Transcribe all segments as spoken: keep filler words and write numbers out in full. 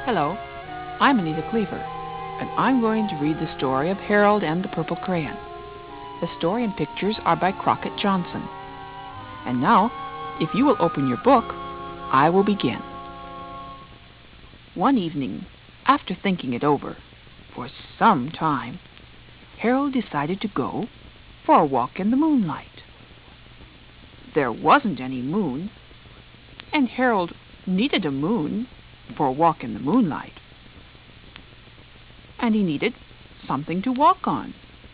Hello, I'm Anita Cleaver, and I'm going to read the story of Harold and the Purple Crayon. The story and pictures are by Crockett Johnson. And now, if you will open your book, I will begin. One evening, after thinking it over for some time, Harold decided to go for a walk in the moonlight. There wasn't any moon, and Harold needed a moon for a walk in the moonlight. And he needed something to walk on.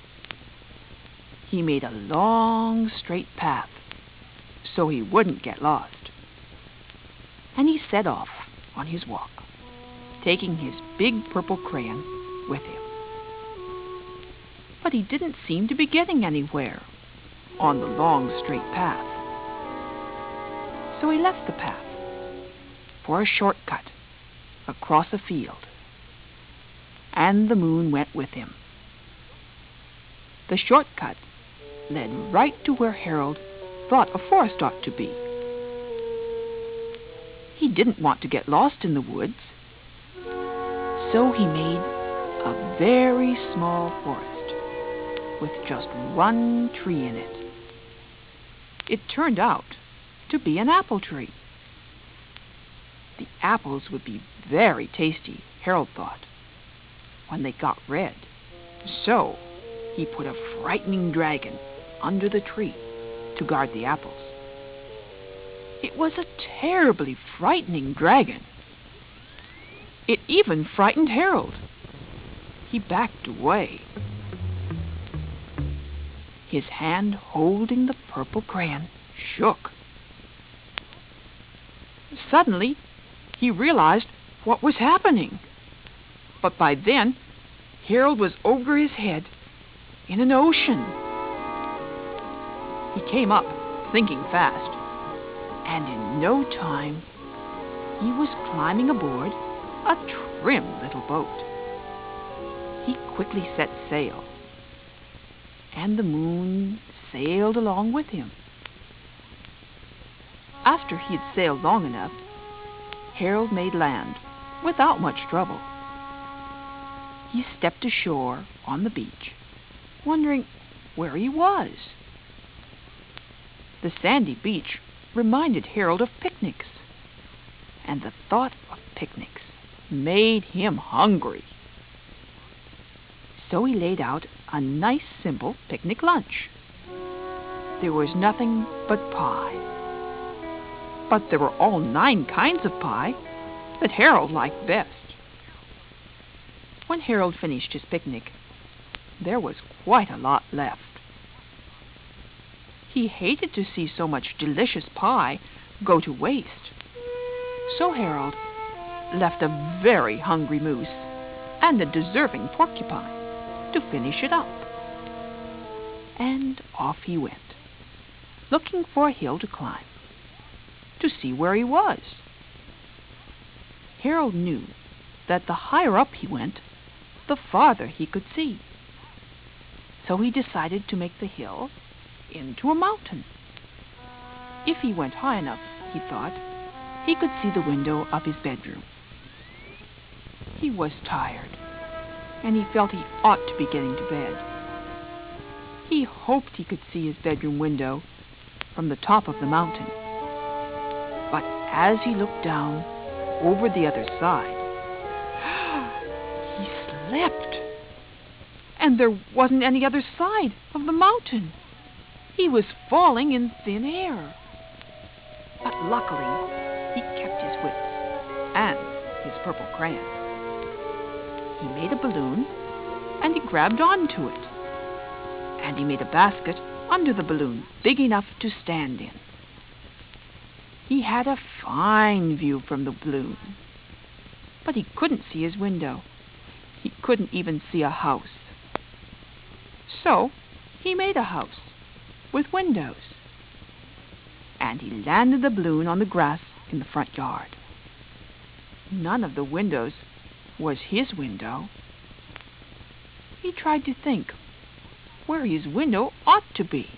He made a long, straight path so he wouldn't get lost. And he set off on his walk, taking his big purple crayon with him. But he didn't seem to be getting anywhere on the long, straight path. So he left the path for a shortcut across a field, and the moon went with him. The shortcut led right to where Harold thought a forest ought to be. He didn't want to get lost in the woods, so he made a very small forest with just one tree in it. It turned out to be an apple tree. The apples would be very tasty, Harold thought, when they got red. So he put a frightening dragon under the tree to guard the apples. It was a terribly frightening dragon. It even frightened Harold. He backed away, his hand holding the purple crayon shook. Suddenly, he realized what was happening. But by then, Harold was over his head in an ocean. He came up, thinking fast, and in no time, he was climbing aboard a trim little boat. He quickly set sail, and the moon sailed along with him. After he had sailed long enough, Harold made land without much trouble. He stepped ashore on the beach, wondering where he was. The sandy beach reminded Harold of picnics, and the thought of picnics made him hungry. So he laid out a nice, simple picnic lunch. There was nothing but pie. But there were all nine kinds of pie that Harold liked best. When Harold finished his picnic, there was quite a lot left. He hated to see so much delicious pie go to waste. So Harold left a very hungry moose and a deserving porcupine to finish it up. And off he went, looking for a hill to climb, to see where he was. Harold knew that the higher up he went, the farther he could see. So he decided to make the hill into a mountain. If he went high enough, he thought, he could see the window of his bedroom. He was tired, and he felt he ought to be getting to bed. He hoped he could see his bedroom window from the top of the mountain. But as he looked down over the other side, he slipped, and there wasn't any other side of the mountain. He was falling in thin air. But luckily, he kept his wits and his purple crayon. He made a balloon, and he grabbed onto it. And he made a basket under the balloon, big enough to stand in. He had a fine view from the balloon, but he couldn't see his window. He couldn't even see a house. So he made a house with windows, and he landed the balloon on the grass in the front yard. None of the windows was his window. He tried to think where his window ought to be.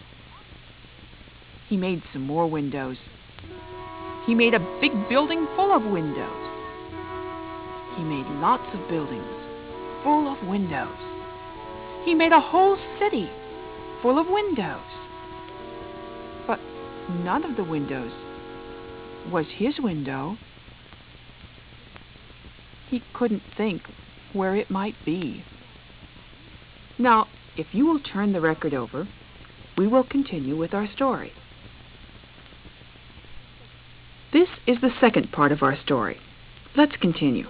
He made some more windows. He made a big building full of windows. He made lots of buildings full of windows. He made a whole city full of windows. But none of the windows was his window. He couldn't think where it might be. Now, if you will turn the record over, we will continue with our story. This is the second part of our story. Let's continue.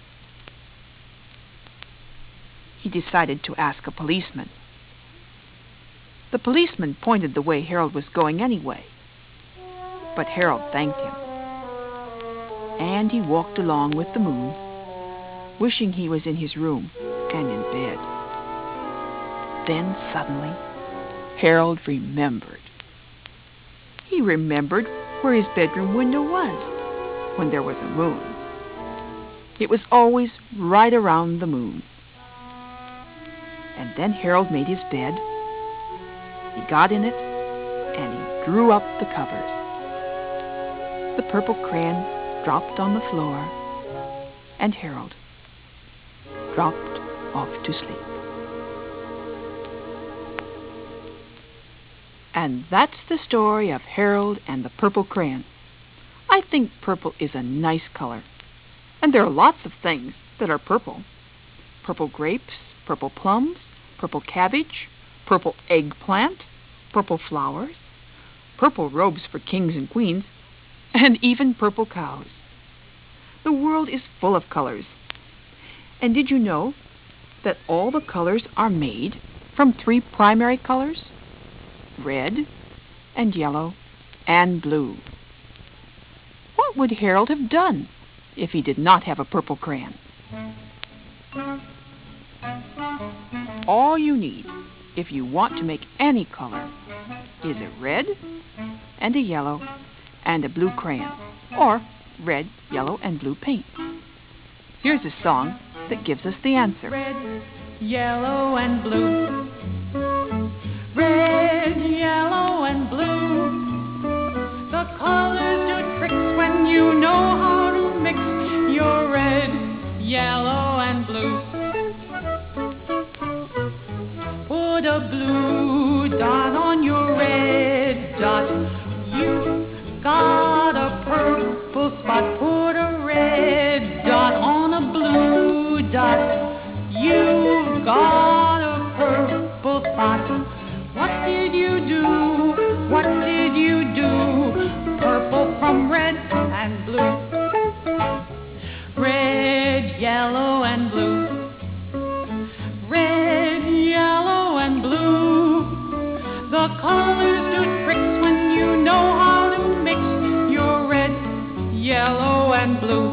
He decided to ask a policeman. The policeman pointed the way Harold was going anyway, but Harold thanked him. And he walked along with the moon, wishing he was in his room and in bed. Then suddenly, Harold remembered. He remembered where his bedroom window was when there was a moon. It was always right around the moon. And then Harold made his bed. He got in it, and he drew up the covers. The purple crayon dropped on the floor, and Harold dropped off to sleep. And that's the story of Harold and the purple crayon. I think purple is a nice color. And there are lots of things that are purple. Purple grapes, purple plums, purple cabbage, purple eggplant, purple flowers, purple robes for kings and queens, and even purple cows. The world is full of colors. And did you know that all the colors are made from three primary colors? Red and yellow and blue. What would Harold have done if he did not have a purple crayon? All you need, if you want to make any color, is a red and a yellow and a blue crayon, or red, yellow, and blue paint. Here's a song that gives us the answer. Red, yellow, and blue. Red, yellow, and blue. The colors do tricks when you know how to mix your red, yellow, and blue. Put a blue dot on your red dot. You got a purple spot. Put a red dot on a blue dot. You've got a purple spot. What did you do? What did you do? Purple from red and blue. Red, yellow, and blue. Red, yellow, and blue. The colors do tricks when you know how to mix your red, yellow, and blue.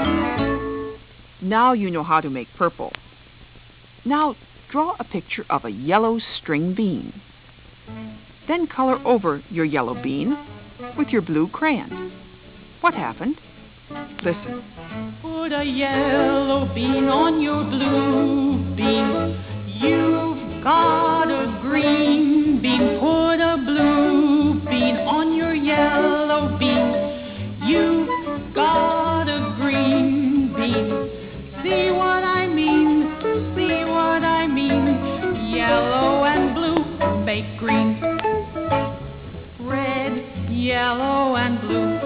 Now you know how to make purple. Now draw a picture of a yellow string bean. Then color over your yellow bean with your blue crayon. What happened? Listen. Put a yellow bean on your blue bean. You've got a green bean. Put a blue bean on your yellow bean. You've got a green bean. See what I mean? See what I mean? Yellow and blue make green. Red, yellow, and blue.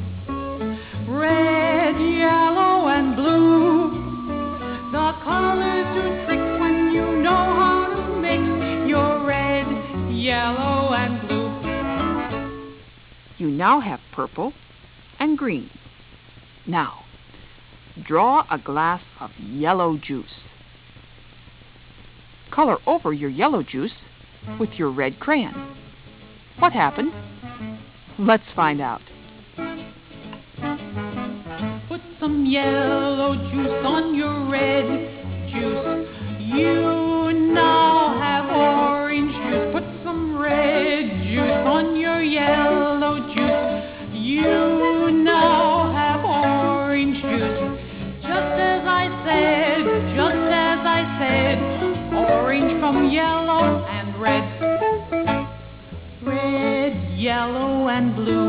Red, yellow, and blue. The colors do tricks when you know how to mix your red, yellow, and blue. You now have purple and green. Now, draw a glass of yellow juice. Color over your yellow juice with your red crayon. What happened? Let's find out. Put some yellow juice on your red juice. You now have orange juice. Put some red juice on your yellow juice. You now have orange juice. Just as I said, just as I said, orange from yellow and red. Red, yellow, and blue.